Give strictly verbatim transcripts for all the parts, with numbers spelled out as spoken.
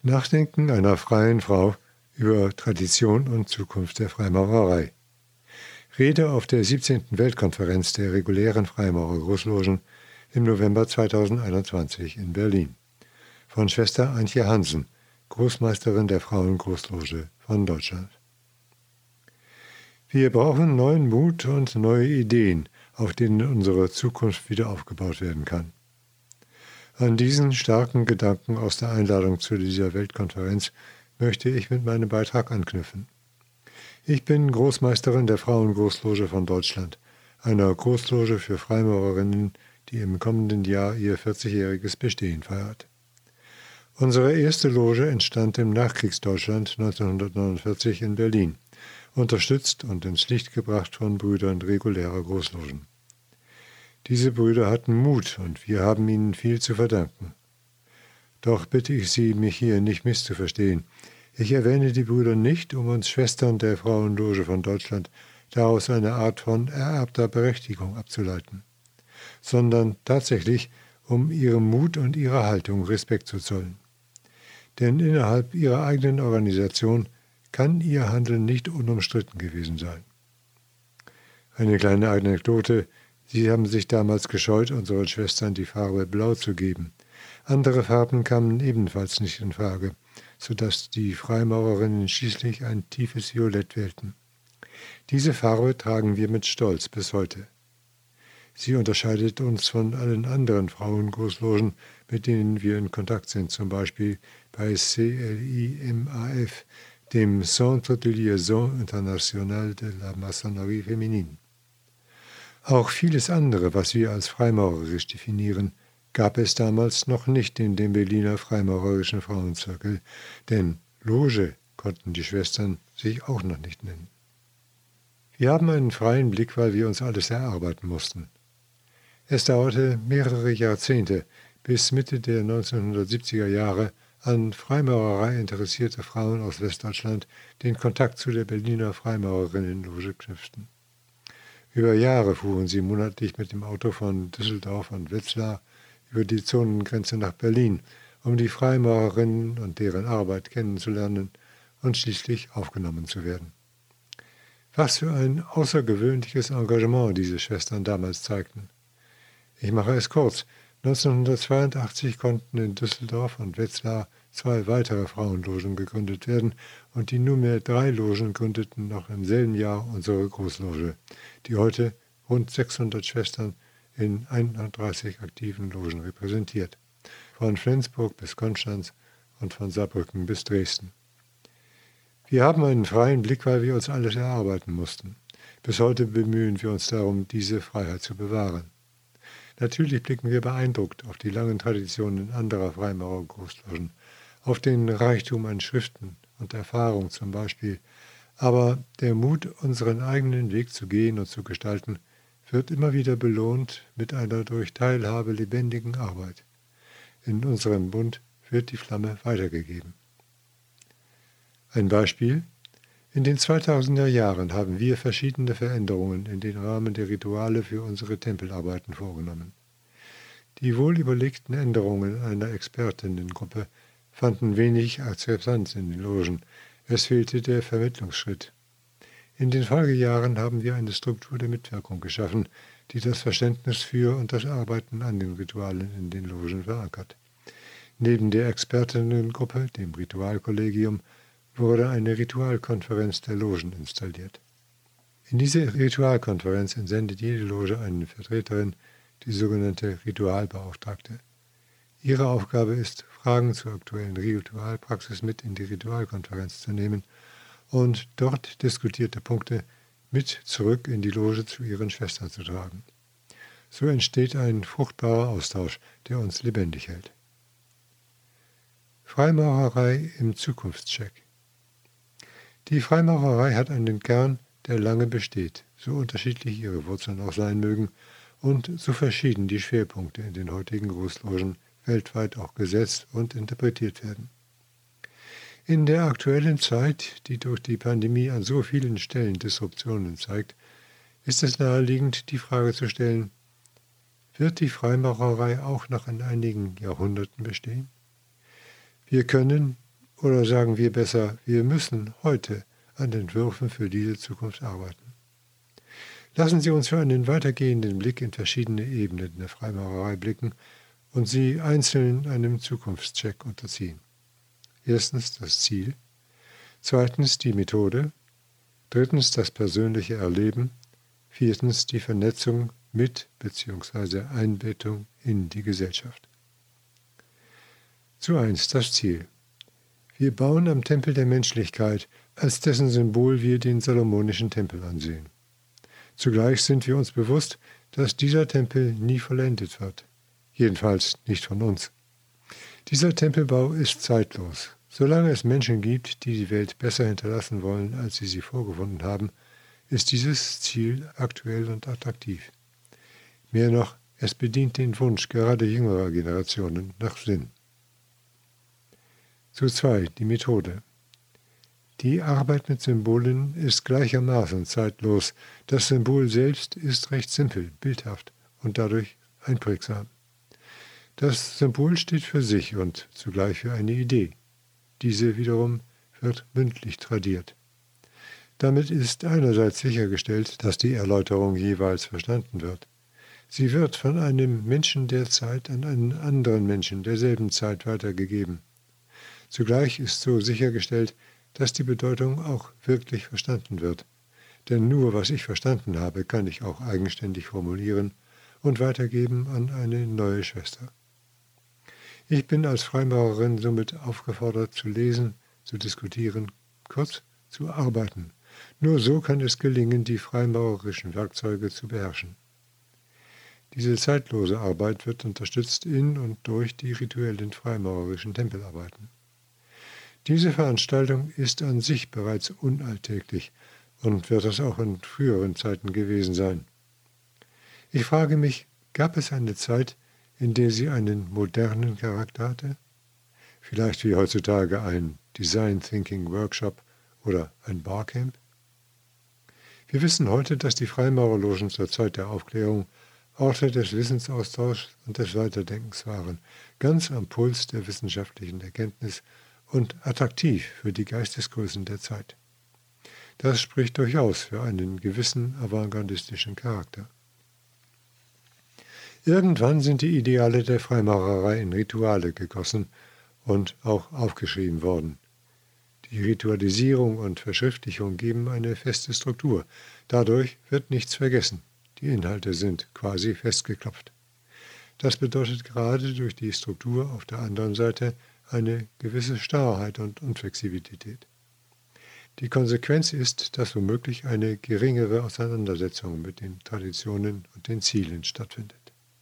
Nachdenken einer freien Frau über Tradition und Zukunft der Freimaurerei. Rede auf der siebzehnten Weltkonferenz der regulären Freimaurergroßlogen im November zweitausendeinundzwanzig in Berlin von Schwester Antje Hansen, Großmeisterin der Frauengroßloge von Deutschland. Wir brauchen neuen Mut und neue Ideen, auf denen unsere Zukunft wieder aufgebaut werden kann. An diesen starken Gedanken aus der Einladung zu dieser Weltkonferenz möchte ich mit meinem Beitrag anknüpfen. Ich bin Großmeisterin der Frauengroßloge von Deutschland, einer Großloge für Freimaurerinnen, die im kommenden Jahr ihr vierzigjähriges Bestehen feiert. Unsere erste Loge entstand im Nachkriegsdeutschland neunzehnhundertneunundvierzig in Berlin, unterstützt und ins Licht gebracht von Brüdern regulärer Großlogen. Diese Brüder hatten Mut und wir haben ihnen viel zu verdanken. Doch bitte ich Sie, mich hier nicht misszuverstehen. Ich erwähne die Brüder nicht, um uns Schwestern der Frauenloge von Deutschland daraus eine Art von ererbter Berechtigung abzuleiten, sondern tatsächlich, um ihrem Mut und ihrer Haltung Respekt zu zollen. Denn innerhalb ihrer eigenen Organisation kann ihr Handeln nicht unumstritten gewesen sein. Eine kleine Anekdote: Sie haben sich damals gescheut, unseren Schwestern die Farbe Blau zu geben. Andere Farben kamen ebenfalls nicht in Frage, sodass die Freimaurerinnen schließlich ein tiefes Violett wählten. Diese Farbe tragen wir mit Stolz bis heute. Sie unterscheidet uns von allen anderen Frauengroßlogen, mit denen wir in Kontakt sind, zum Beispiel bei C L I M A F, dem Centre de Liaison Internationale de la Maçonnerie Féminine. Auch vieles andere, was wir als freimaurerisch definieren, gab es damals noch nicht in dem Berliner Freimaurerischen Frauenzirkel, denn Loge konnten die Schwestern sich auch noch nicht nennen. Wir haben einen freien Blick, weil wir uns alles erarbeiten mussten. Es dauerte mehrere Jahrzehnte, bis Mitte der neunzehnhundertsiebziger Jahre an Freimaurerei interessierte Frauen aus Westdeutschland den Kontakt zu der Berliner Freimaurerinnenloge knüpften. Über Jahre fuhren sie monatlich mit dem Auto von Düsseldorf und Wetzlar über die Zonengrenze nach Berlin, um die Freimaurerinnen und deren Arbeit kennenzulernen und schließlich aufgenommen zu werden. Was für ein außergewöhnliches Engagement diese Schwestern damals zeigten. Ich mache es kurz. neunzehnhundertzweiundachtzig konnten in Düsseldorf und Wetzlar zwei weitere Frauenlogen gegründet werden und die nunmehr drei Logen gründeten noch im selben Jahr unsere Großloge, die heute rund sechshundert Schwestern in einunddreißig aktiven Logen repräsentiert, von Flensburg bis Konstanz und von Saarbrücken bis Dresden. Wir haben einen freien Blick, weil wir uns alles erarbeiten mussten. Bis heute bemühen wir uns darum, diese Freiheit zu bewahren. Natürlich blicken wir beeindruckt auf die langen Traditionen anderer Freimaurergroßlogen, auf den Reichtum an Schriften und Erfahrung zum Beispiel, aber der Mut, unseren eigenen Weg zu gehen und zu gestalten, wird immer wieder belohnt mit einer durch Teilhabe lebendigen Arbeit. In unserem Bund wird die Flamme weitergegeben. Ein Beispiel: In den zweitausender Jahren haben wir verschiedene Veränderungen in den Rahmen der Rituale für unsere Tempelarbeiten vorgenommen. Die wohlüberlegten Änderungen einer Expertinnengruppe fanden wenig Akzeptanz in den Logen. Es fehlte der Vermittlungsschritt. In den Folgejahren haben wir eine Struktur der Mitwirkung geschaffen, die das Verständnis für und das Arbeiten an den Ritualen in den Logen verankert. Neben der Expertinnengruppe, dem Ritualkollegium, wurde eine Ritualkonferenz der Logen installiert. In diese Ritualkonferenz entsendet jede Loge eine Vertreterin, die sogenannte Ritualbeauftragte. Ihre Aufgabe ist, Fragen zur aktuellen Ritualpraxis mit in die Ritualkonferenz zu nehmen und dort diskutierte Punkte mit zurück in die Loge zu ihren Schwestern zu tragen. So entsteht ein fruchtbarer Austausch, der uns lebendig hält. Freimaurerei im Zukunftscheck. Die Freimaurerei hat einen Kern, der lange besteht, so unterschiedlich ihre Wurzeln auch sein mögen und so verschieden die Schwerpunkte in den heutigen Großlogen weltweit auch gesetzt und interpretiert werden. In der aktuellen Zeit, die durch die Pandemie an so vielen Stellen Disruptionen zeigt, ist es naheliegend, die Frage zu stellen: Wird die Freimaurerei auch noch in einigen Jahrhunderten bestehen? Wir können, Oder sagen wir besser, wir müssen heute an Entwürfen für diese Zukunft arbeiten. Lassen Sie uns für einen weitergehenden Blick in verschiedene Ebenen der Freimaurerei blicken und sie einzeln einem Zukunftscheck unterziehen. Erstens das Ziel, zweitens die Methode, drittens das persönliche Erleben, viertens die Vernetzung mit bzw. Einbettung in die Gesellschaft. Zu eins das Ziel. Wir bauen am Tempel der Menschlichkeit, als dessen Symbol wir den Salomonischen Tempel ansehen. Zugleich sind wir uns bewusst, dass dieser Tempel nie vollendet wird, jedenfalls nicht von uns. Dieser Tempelbau ist zeitlos. Solange es Menschen gibt, die die Welt besser hinterlassen wollen, als sie sie vorgefunden haben, ist dieses Ziel aktuell und attraktiv. Mehr noch, es bedient den Wunsch gerade jüngerer Generationen nach Sinn. Zu zwei, die Methode. Die Arbeit mit Symbolen ist gleichermaßen zeitlos. Das Symbol selbst ist recht simpel, bildhaft und dadurch einprägsam. Das Symbol steht für sich und zugleich für eine Idee. Diese wiederum wird mündlich tradiert. Damit ist einerseits sichergestellt, dass die Erläuterung jeweils verstanden wird. Sie wird von einem Menschen der Zeit an einen anderen Menschen derselben Zeit weitergegeben. Zugleich ist so sichergestellt, dass die Bedeutung auch wirklich verstanden wird. Denn nur was ich verstanden habe, kann ich auch eigenständig formulieren und weitergeben an eine neue Schwester. Ich bin als Freimaurerin somit aufgefordert zu lesen, zu diskutieren, kurz zu arbeiten. Nur so kann es gelingen, die freimaurerischen Werkzeuge zu beherrschen. Diese zeitlose Arbeit wird unterstützt in und durch die rituellen freimaurerischen Tempelarbeiten. Diese Veranstaltung ist an sich bereits unalltäglich und wird es auch in früheren Zeiten gewesen sein. Ich frage mich, gab es eine Zeit, in der sie einen modernen Charakter hatte? Vielleicht wie heutzutage ein Design Thinking Workshop oder ein Barcamp? Wir wissen heute, dass die Freimaurerlogen zur Zeit der Aufklärung Orte des Wissensaustauschs und des Weiterdenkens waren, ganz am Puls der wissenschaftlichen Erkenntnis und attraktiv für die Geistesgrößen der Zeit. Das spricht durchaus für einen gewissen avantgardistischen Charakter. Irgendwann sind die Ideale der Freimaurerei in Rituale gegossen und auch aufgeschrieben worden. Die Ritualisierung und Verschriftlichung geben eine feste Struktur. Dadurch wird nichts vergessen. Die Inhalte sind quasi festgeklopft. Das bedeutet gerade durch die Struktur auf der anderen Seite eine gewisse Starrheit und Unflexibilität. Die Konsequenz ist, dass womöglich eine geringere Auseinandersetzung mit den Traditionen und den Zielen stattfindet.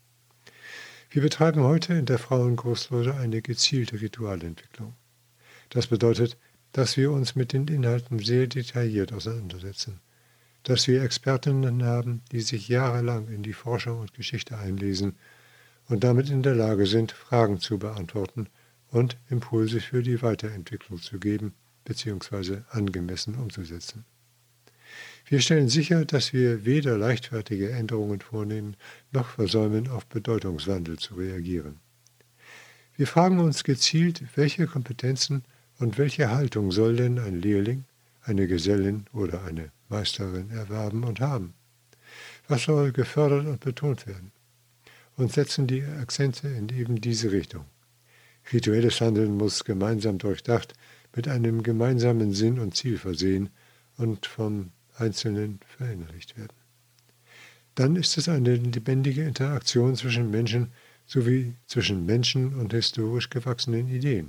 Wir betreiben heute in der Frauengroßloge eine gezielte Ritualentwicklung. Das bedeutet, dass wir uns mit den Inhalten sehr detailliert auseinandersetzen, dass wir Expertinnen haben, die sich jahrelang in die Forschung und Geschichte einlesen und damit in der Lage sind, Fragen zu beantworten und Impulse für die Weiterentwicklung zu geben bzw. angemessen umzusetzen. Wir stellen sicher, dass wir weder leichtfertige Änderungen vornehmen, noch versäumen, auf Bedeutungswandel zu reagieren. Wir fragen uns gezielt, welche Kompetenzen und welche Haltung soll denn ein Lehrling, eine Gesellin oder eine Meisterin erwerben und haben? Was soll gefördert und betont werden? Und setzen die Akzente in eben diese Richtung. Rituelles Handeln muss gemeinsam durchdacht, mit einem gemeinsamen Sinn und Ziel versehen und vom Einzelnen verinnerlicht werden. Dann ist es eine lebendige Interaktion zwischen Menschen sowie zwischen Menschen und historisch gewachsenen Ideen.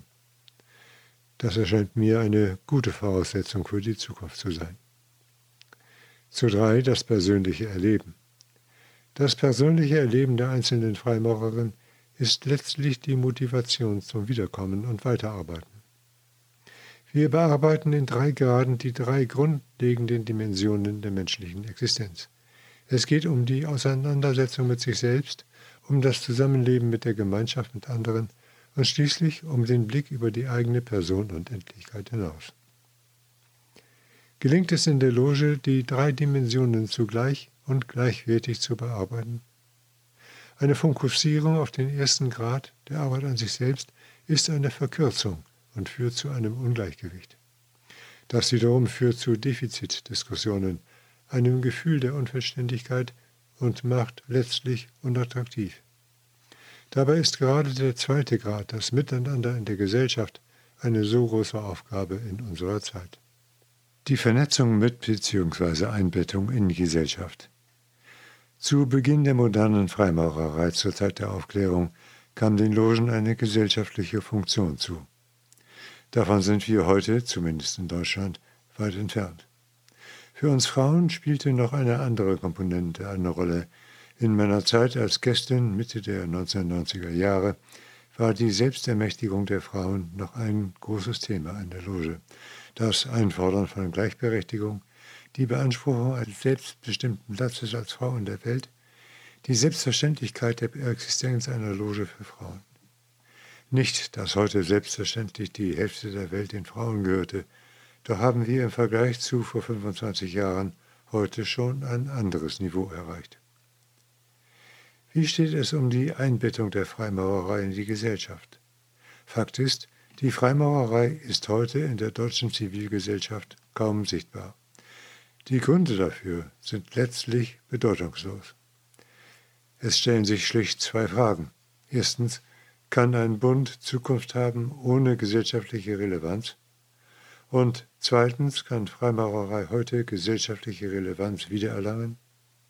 Das erscheint mir eine gute Voraussetzung für die Zukunft zu sein. Zu drei, das persönliche Erleben. Das persönliche Erleben der einzelnen Freimaurerin ist letztlich die Motivation zum Wiederkommen und Weiterarbeiten. Wir bearbeiten in drei Graden die drei grundlegenden Dimensionen der menschlichen Existenz. Es geht um die Auseinandersetzung mit sich selbst, um das Zusammenleben mit der Gemeinschaft mit anderen und schließlich um den Blick über die eigene Person und Endlichkeit hinaus. Gelingt es in der Loge, die drei Dimensionen zugleich und gleichwertig zu bearbeiten? Eine Fokussierung auf den ersten Grad der Arbeit an sich selbst ist eine Verkürzung und führt zu einem Ungleichgewicht. Das wiederum führt zu Defizitdiskussionen, einem Gefühl der Unvollständigkeit und macht letztlich unattraktiv. Dabei ist gerade der zweite Grad, das Miteinander in der Gesellschaft, eine so große Aufgabe in unserer Zeit. Die Vernetzung mit bzw. Einbettung in die Gesellschaft. Zu Beginn der modernen Freimaurerei zur Zeit der Aufklärung kam den Logen eine gesellschaftliche Funktion zu. Davon sind wir heute, zumindest in Deutschland, weit entfernt. Für uns Frauen spielte noch eine andere Komponente eine Rolle. In meiner Zeit als Gästin Mitte der neunzehnhundertneunziger Jahre war die Selbstermächtigung der Frauen noch ein großes Thema in der Loge. Das Einfordern von Gleichberechtigung, die Beanspruchung eines selbstbestimmten Platzes als Frau in der Welt, die Selbstverständlichkeit der Existenz einer Loge für Frauen. Nicht, dass heute selbstverständlich die Hälfte der Welt den Frauen gehörte, doch haben wir im Vergleich zu vor fünfundzwanzig Jahren heute schon ein anderes Niveau erreicht. Wie steht es um die Einbettung der Freimaurerei in die Gesellschaft? Fakt ist, die Freimaurerei ist heute in der deutschen Zivilgesellschaft kaum sichtbar. Die Gründe dafür sind letztlich bedeutungslos. Es stellen sich schlicht zwei Fragen. Erstens, kann ein Bund Zukunft haben ohne gesellschaftliche Relevanz? Und zweitens, kann Freimaurerei heute gesellschaftliche Relevanz wiedererlangen?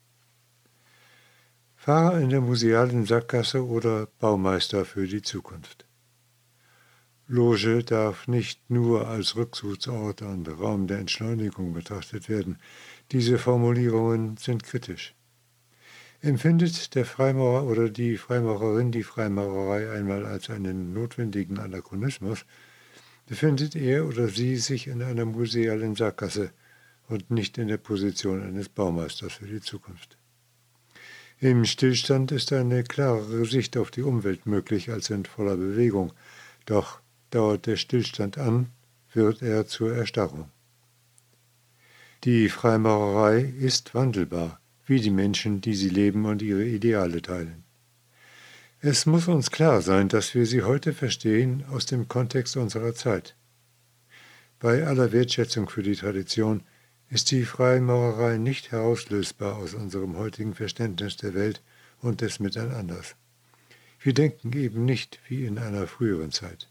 Fahrer in der musealen Sackgasse oder Baumeister für die Zukunft. Loge darf nicht nur als Rückzugsort und Raum der Entschleunigung betrachtet werden. Diese Formulierungen sind kritisch. Empfindet der Freimaurer oder die Freimaurerin die Freimaurerei einmal als einen notwendigen Anachronismus, befindet er oder sie sich in einer musealen Sackgasse und nicht in der Position eines Baumeisters für die Zukunft. Im Stillstand ist eine klarere Sicht auf die Umwelt möglich als in voller Bewegung, doch dauert der Stillstand an, wird er zur Erstarrung. Die Freimaurerei ist wandelbar, wie die Menschen, die sie leben und ihre Ideale teilen. Es muss uns klar sein, dass wir sie heute verstehen aus dem Kontext unserer Zeit. Bei aller Wertschätzung für die Tradition ist die Freimaurerei nicht herauslösbar aus unserem heutigen Verständnis der Welt und des Miteinanders. Wir denken eben nicht wie in einer früheren Zeit.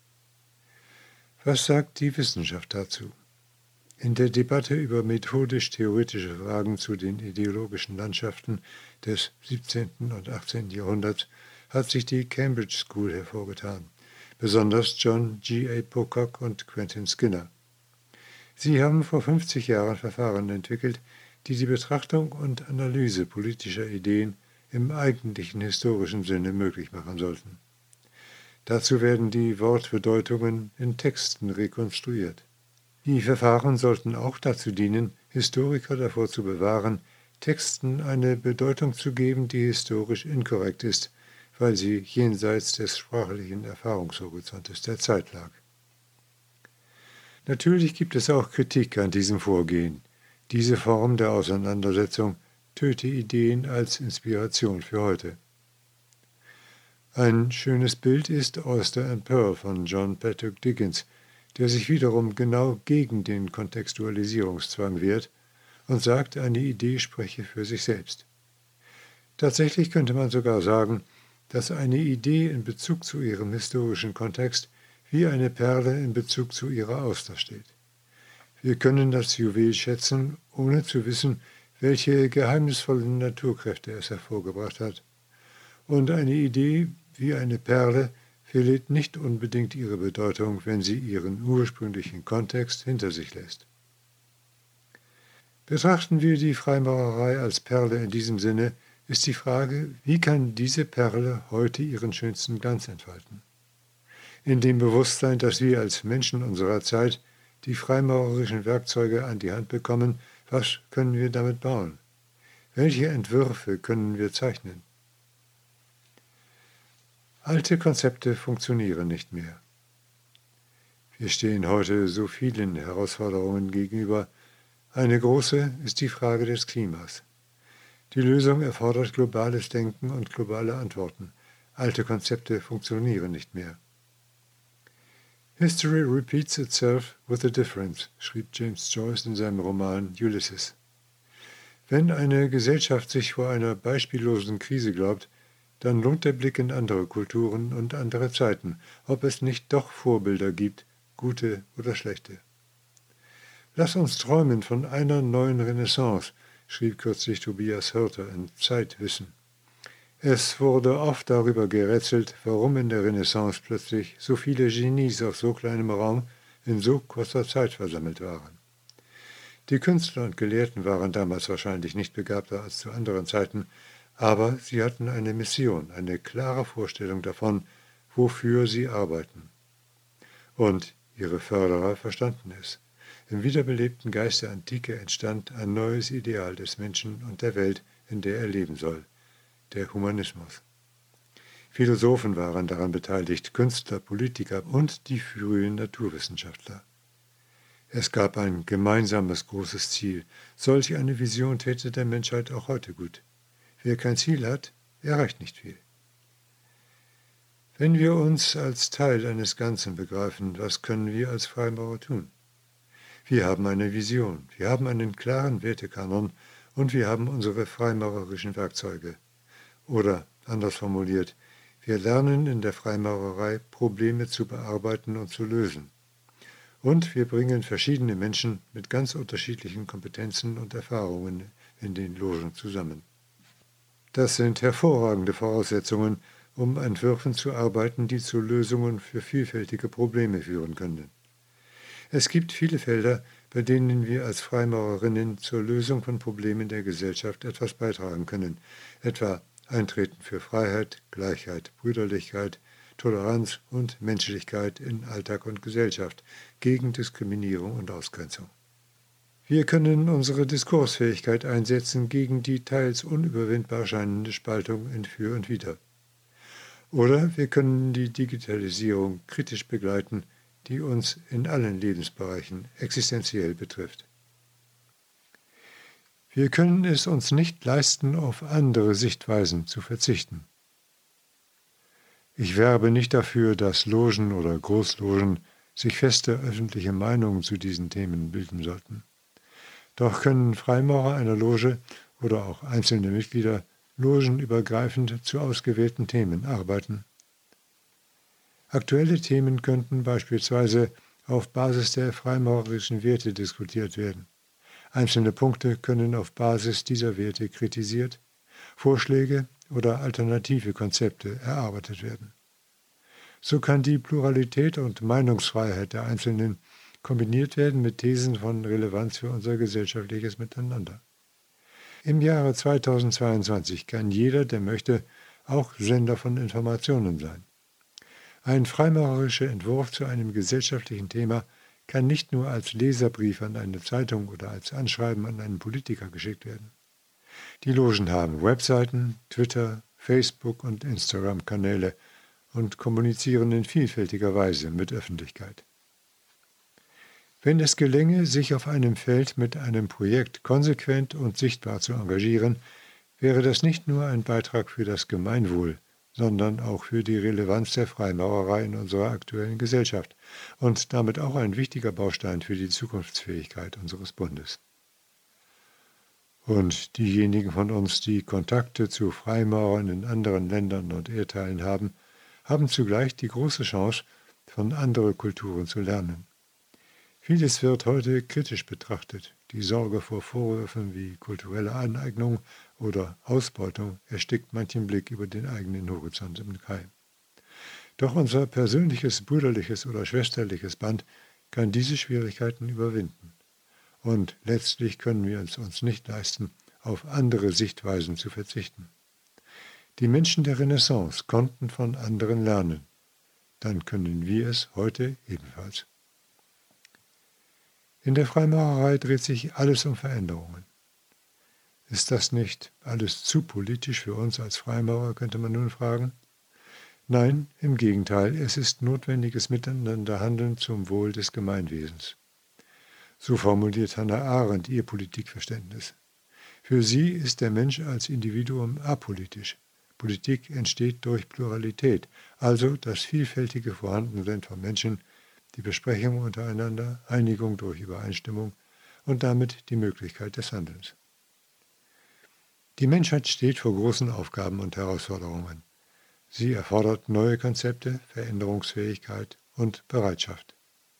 Was sagt die Wissenschaft dazu? In der Debatte über methodisch-theoretische Fragen zu den ideologischen Landschaften des siebzehnten und achtzehnten Jahrhunderts hat sich die Cambridge School hervorgetan, besonders John G A Pocock und Quentin Skinner. Sie haben vor fünfzig Jahren Verfahren entwickelt, die die Betrachtung und Analyse politischer Ideen im eigentlichen historischen Sinne möglich machen sollten. Dazu werden die Wortbedeutungen in Texten rekonstruiert. Die Verfahren sollten auch dazu dienen, Historiker davor zu bewahren, Texten eine Bedeutung zu geben, die historisch inkorrekt ist, weil sie jenseits des sprachlichen Erfahrungshorizontes der Zeit lag. Natürlich gibt es auch Kritik an diesem Vorgehen. Diese Form der Auseinandersetzung töte Ideen als Inspiration für heute. Ein schönes Bild ist Oyster and Pearl von John Patrick Dickens, der sich wiederum genau gegen den Kontextualisierungszwang wehrt und sagt, eine Idee spreche für sich selbst. Tatsächlich könnte man sogar sagen, dass eine Idee in Bezug zu ihrem historischen Kontext wie eine Perle in Bezug zu ihrer Auster steht. Wir können das Juwel schätzen, ohne zu wissen, welche geheimnisvollen Naturkräfte es hervorgebracht hat. Und eine Idee wie eine Perle verliert nicht unbedingt ihre Bedeutung, wenn sie ihren ursprünglichen Kontext hinter sich lässt. Betrachten wir die Freimaurerei als Perle in diesem Sinne, ist die Frage, wie kann diese Perle heute ihren schönsten Glanz entfalten? In dem Bewusstsein, dass wir als Menschen unserer Zeit die freimaurerischen Werkzeuge an die Hand bekommen, was können wir damit bauen? Welche Entwürfe können wir zeichnen? Alte Konzepte funktionieren nicht mehr. Wir stehen heute so vielen Herausforderungen gegenüber. Eine große ist die Frage des Klimas. Die Lösung erfordert globales Denken und globale Antworten. Alte Konzepte funktionieren nicht mehr. History repeats itself with a difference, schrieb James Joyce in seinem Roman Ulysses. Wenn eine Gesellschaft sich vor einer beispiellosen Krise glaubt, dann lohnt der Blick in andere Kulturen und andere Zeiten, ob es nicht doch Vorbilder gibt, gute oder schlechte. Lass uns träumen von einer neuen Renaissance, schrieb kürzlich Tobias Hörter in Zeitwissen. Es wurde oft darüber gerätselt, warum in der Renaissance plötzlich so viele Genies auf so kleinem Raum in so kurzer Zeit versammelt waren. Die Künstler und Gelehrten waren damals wahrscheinlich nicht begabter als zu anderen Zeiten, aber sie hatten eine Mission, eine klare Vorstellung davon, wofür sie arbeiten. Und ihre Förderer verstanden es. Im wiederbelebten Geist der Antike entstand ein neues Ideal des Menschen und der Welt, in der er leben soll, der Humanismus. Philosophen waren daran beteiligt, Künstler, Politiker und die frühen Naturwissenschaftler. Es gab ein gemeinsames großes Ziel. Solch eine Vision täte der Menschheit auch heute gut. Wer kein Ziel hat, erreicht nicht viel. Wenn wir uns als Teil eines Ganzen begreifen, was können wir als Freimaurer tun? Wir haben eine Vision, wir haben einen klaren Wertekanon und wir haben unsere freimaurerischen Werkzeuge. Oder, anders formuliert, wir lernen in der Freimaurerei, Probleme zu bearbeiten und zu lösen. Und wir bringen verschiedene Menschen mit ganz unterschiedlichen Kompetenzen und Erfahrungen in den Logen zusammen. Das sind hervorragende Voraussetzungen, um an Entwürfen zu arbeiten, die zu Lösungen für vielfältige Probleme führen können. Es gibt viele Felder, bei denen wir als Freimaurerinnen zur Lösung von Problemen der Gesellschaft etwas beitragen können, etwa Eintreten für Freiheit, Gleichheit, Brüderlichkeit, Toleranz und Menschlichkeit in Alltag und Gesellschaft, gegen Diskriminierung und Ausgrenzung. Wir können unsere Diskursfähigkeit einsetzen gegen die teils unüberwindbar scheinende Spaltung in Für und Wider. Oder wir können die Digitalisierung kritisch begleiten, die uns in allen Lebensbereichen existenziell betrifft. Wir können es uns nicht leisten, auf andere Sichtweisen zu verzichten. Ich werbe nicht dafür, dass Logen oder Großlogen sich feste öffentliche Meinungen zu diesen Themen bilden sollten. Doch können Freimaurer einer Loge oder auch einzelne Mitglieder logenübergreifend zu ausgewählten Themen arbeiten. Aktuelle Themen könnten beispielsweise auf Basis der freimaurerischen Werte diskutiert werden. Einzelne Punkte können auf Basis dieser Werte kritisiert, Vorschläge oder alternative Konzepte erarbeitet werden. So kann die Pluralität und Meinungsfreiheit der Einzelnen kombiniert werden mit Thesen von Relevanz für unser gesellschaftliches Miteinander. Im Jahre zweitausendzweiundzwanzig kann jeder, der möchte, auch Sender von Informationen sein. Ein freimaurerischer Entwurf zu einem gesellschaftlichen Thema kann nicht nur als Leserbrief an eine Zeitung oder als Anschreiben an einen Politiker geschickt werden. Die Logen haben Webseiten, Twitter, Facebook und Instagram-Kanäle und kommunizieren in vielfältiger Weise mit Öffentlichkeit. Wenn es gelänge, sich auf einem Feld mit einem Projekt konsequent und sichtbar zu engagieren, wäre das nicht nur ein Beitrag für das Gemeinwohl, sondern auch für die Relevanz der Freimaurerei in unserer aktuellen Gesellschaft und damit auch ein wichtiger Baustein für die Zukunftsfähigkeit unseres Bundes. Und diejenigen von uns, die Kontakte zu Freimaurern in anderen Ländern und Erdteilen haben, haben zugleich die große Chance, von anderen Kulturen zu lernen. Vieles wird heute kritisch betrachtet. Die Sorge vor Vorwürfen wie kulturelle Aneignung oder Ausbeutung erstickt manchen Blick über den eigenen Horizont im Keim. Doch unser persönliches, brüderliches oder schwesterliches Band kann diese Schwierigkeiten überwinden. Und letztlich können wir es uns nicht leisten, auf andere Sichtweisen zu verzichten. Die Menschen der Renaissance konnten von anderen lernen. Dann können wir es heute ebenfalls. In der Freimaurerei dreht sich alles um Veränderungen. Ist das nicht alles zu politisch für uns als Freimaurer, könnte man nun fragen? Nein, im Gegenteil, es ist notwendiges Miteinanderhandeln zum Wohl des Gemeinwesens. So formuliert Hannah Arendt ihr Politikverständnis. Für sie ist der Mensch als Individuum apolitisch. Politik entsteht durch Pluralität, also das vielfältige Vorhandensein von Menschen, die Besprechung untereinander, Einigung durch Übereinstimmung und damit die Möglichkeit des Handelns. Die Menschheit steht vor großen Aufgaben und Herausforderungen. Sie erfordert neue Konzepte, Veränderungsfähigkeit und Bereitschaft.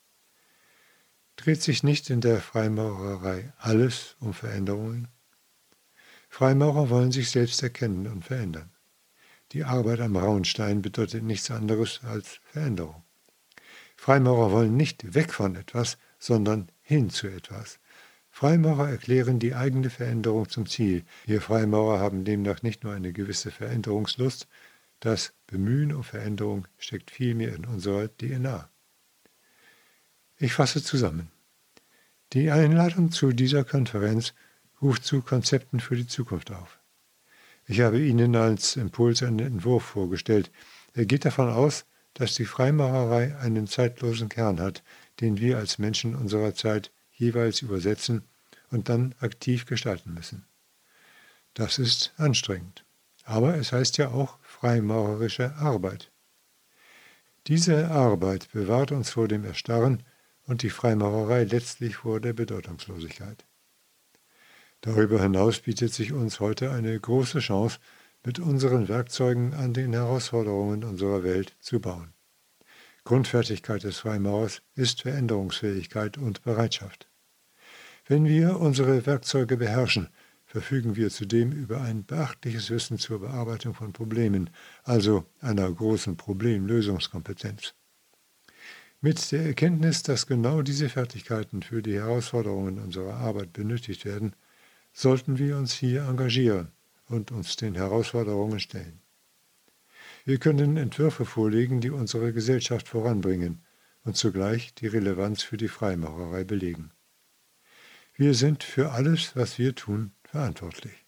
Dreht sich nicht in der Freimaurerei alles um Veränderungen? Freimaurer wollen sich selbst erkennen und verändern. Die Arbeit am Rauhenstein bedeutet nichts anderes als Veränderung. Freimaurer wollen nicht weg von etwas, sondern hin zu etwas. Freimaurer erklären die eigene Veränderung zum Ziel. Wir Freimaurer haben demnach nicht nur eine gewisse Veränderungslust, das Bemühen um Veränderung steckt vielmehr in unserer D N A. Ich fasse zusammen. Die Einladung zu dieser Konferenz ruft zu Konzepten für die Zukunft auf. Ich habe Ihnen als Impuls einen Entwurf vorgestellt. Er geht davon aus, dass die Freimaurerei einen zeitlosen Kern hat, den wir als Menschen unserer Zeit jeweils übersetzen und dann aktiv gestalten müssen. Das ist anstrengend, aber es heißt ja auch freimaurerische Arbeit. Diese Arbeit bewahrt uns vor dem Erstarren und die Freimaurerei letztlich vor der Bedeutungslosigkeit. Darüber hinaus bietet sich uns heute eine große Chance, mit unseren Werkzeugen an den Herausforderungen unserer Welt zu bauen. Grundfertigkeit des Freimaurers ist Veränderungsfähigkeit und Bereitschaft. Wenn wir unsere Werkzeuge beherrschen, verfügen wir zudem über ein beachtliches Wissen zur Bearbeitung von Problemen, also einer großen Problemlösungskompetenz. Mit der Erkenntnis, dass genau diese Fertigkeiten für die Herausforderungen unserer Arbeit benötigt werden, sollten wir uns hier engagieren und uns den Herausforderungen stellen. Wir können Entwürfe vorlegen, die unsere Gesellschaft voranbringen und zugleich die Relevanz für die Freimaurerei belegen. Wir sind für alles, was wir tun, verantwortlich.